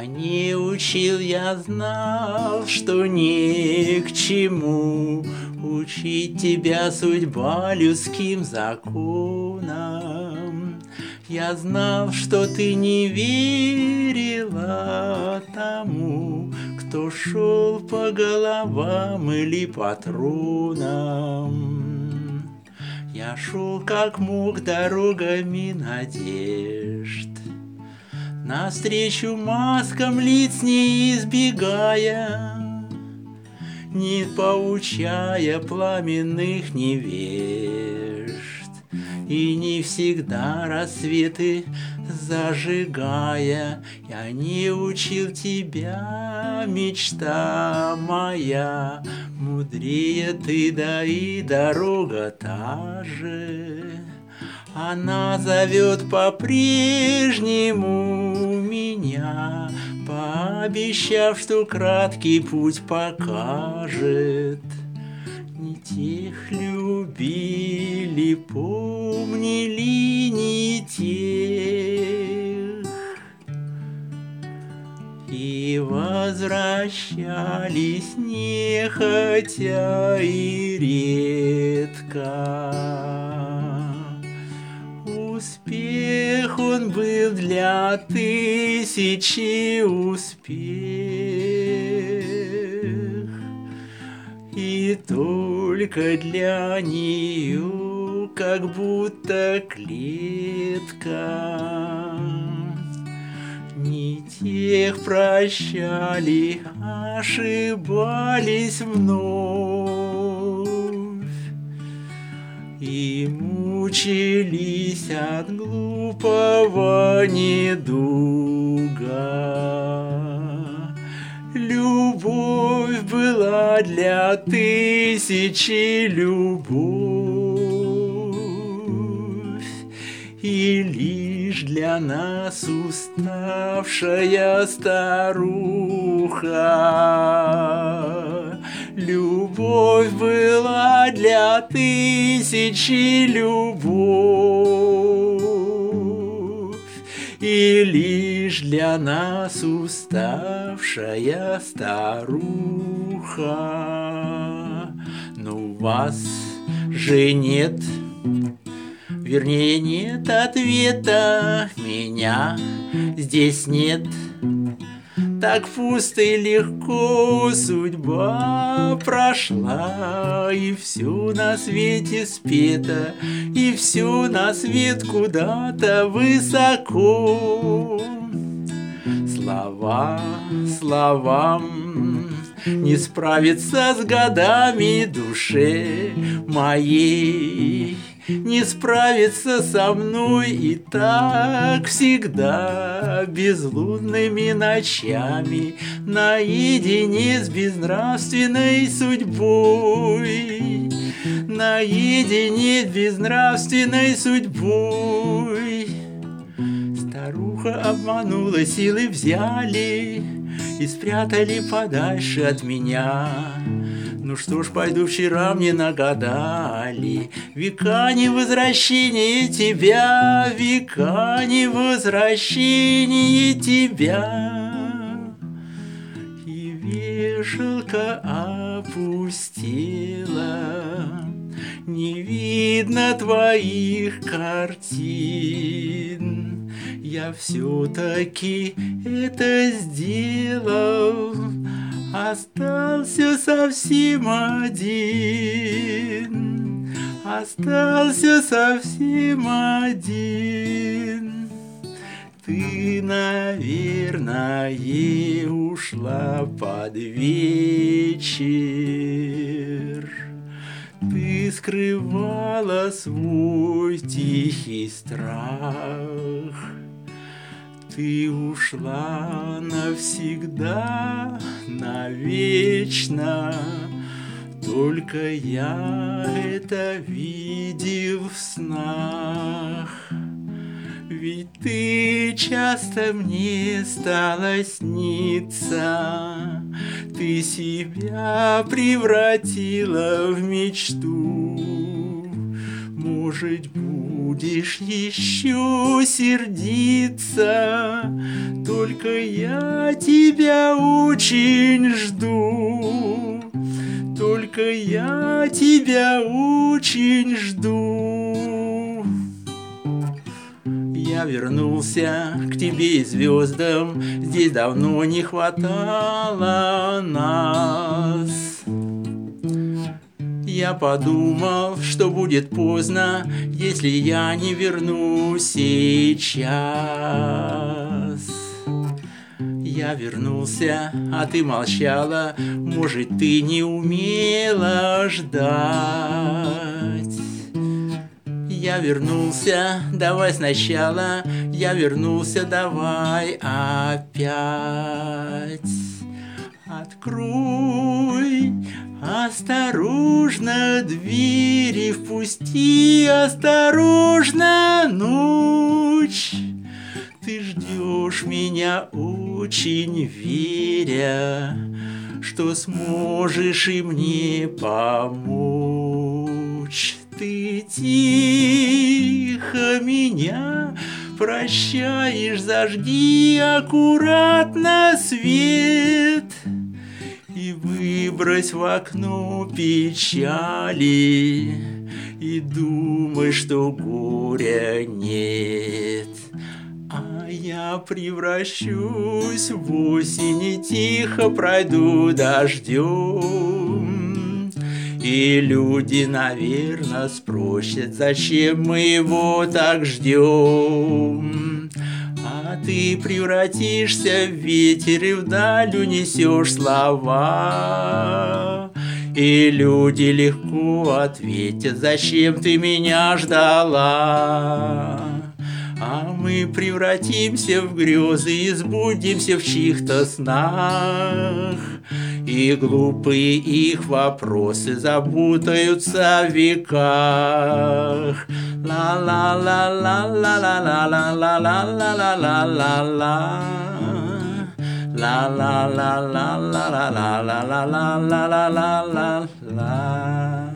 не учил, я знал, что ни к чему учить тебя судьба людским законам. Я знал, что ты не верила тому, кто шел по головам или по тронам. Я шел как мог дорогами надежд, навстречу маскам лиц не избегая, не поучая пламенных невежд, и не всегда рассветы зажигая. Я не учил тебя, мечта моя, мудрее ты, да и дорога та же. Она зовет по-прежнему меня, пообещав, что краткий путь покажет. Не тех любили, помнили не тех, и возвращались нехотя и редко. Успех он был для тысячи успех, и только для нее как будто клетка. Не тех прощали, ошибались вновь и мучились от глупого недуга. Любовь была для тысячи любовь, и лишь для нас уставшая старуха. Любовь была для тысячи любовь, и лишь для нас уставшая старуха. Но у вас же нет, вернее нет ответа, меня здесь нет. Так пусто и легко судьба прошла, и все на свете спето, и все на свет куда-то высоко. Слова словам не справиться с годами душе моей, не справиться со мной и так всегда безлунными ночами наедине с безнравственной судьбой, наедине с безнравственной судьбой. Старуха обманула, силы взяли и спрятали подальше от меня. Ну что ж, пойду, вчера мне нагадали века невозвращения тебя, века невозвращения тебя. И вешалка опустела, не видно твоих картин. Я все-таки это сделал, остался совсем один, остался совсем один. Ты, наверное, ушла под вечер, ты скрывала свой тихий страх. Ты ушла навсегда, навечно, только я это видел в снах. Ведь ты часто мне стала сниться, ты себя превратила в мечту. Может, будешь еще сердиться, только я тебя очень жду, только я тебя очень жду. Я вернулся к тебе и звездам, здесь давно не хватало нас. Я подумал, что будет поздно, если я не вернусь сейчас. Я вернулся, а ты молчала, может, ты не умела ждать. Я вернулся, давай сначала, я вернулся, давай опять. Открой осторожно двери, впусти осторожно ночь. Ты ждешь меня очень веря, что сможешь и мне помочь. Ты тихо меня прощаешь, зажги аккуратно свет и выбрось в окно печали, и думай, что горя нет. А я превращусь в осень и тихо пройду дождем. И люди, наверное, спросят, зачем мы его так ждем. А ты превратишься в ветер и вдаль унесешь слова. И люди легко ответят, зачем ты меня ждала. А мы превратимся в грезы и сбудемся в чьих-то снах. И глупые их вопросы запутаются в веках. Ла-ла-ла-ла-ла-ла-ла-ла-ла-ла-ла-ла-ла. Ла-ла-ла-ла-ла-ла-ла-ла-ла-ла-ла-ла-ла.